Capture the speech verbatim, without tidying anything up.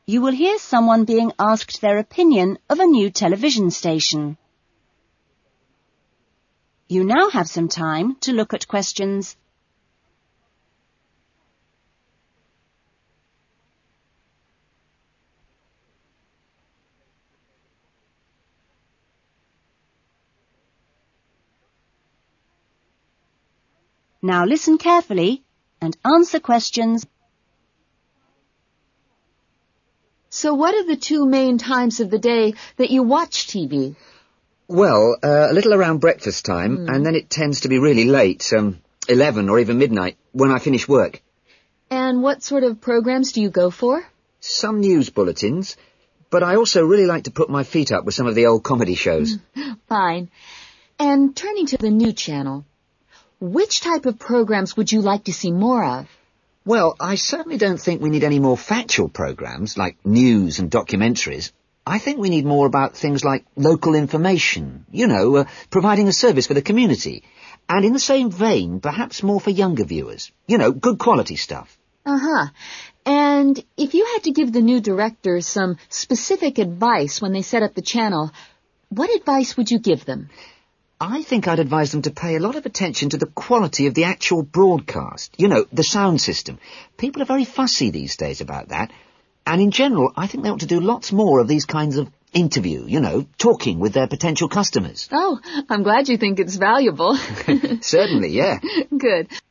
you will hear someone being asked their opinion of a new television station. You now have some time to look at questions Now listen carefully and answer questions. So what are the two main times of the day that you watch T V? Well, uh, a little around breakfast time, mm. and then it tends to be really late, um, eleven or even midnight, when I finish work. And what sort of programs do you go for? Some news bulletins, but I also really like to put my feet up with some of the old comedy shows. Fine. And turning to the new channel, which type of programs would you like to see more of? Well, I certainly don't think we need any more factual programs, like news and documentaries. I think we need more about things like local information, you know, uh, providing a service for the community. And in the same vein, perhaps more for younger viewers. You know, good quality stuff. Uh-huh. And if you had to give the new directors some specific advice when they set up the channel, what advice would you give them? I think I'd advise them to pay a lot of attention to the quality of the actual broadcast. You know, the sound system. People are very fussy these days about that. And in general, I think they ought to do lots more of these kinds of interview, you know, talking with their potential customers. Oh, I'm glad you think it's valuable. Certainly, yeah. Good.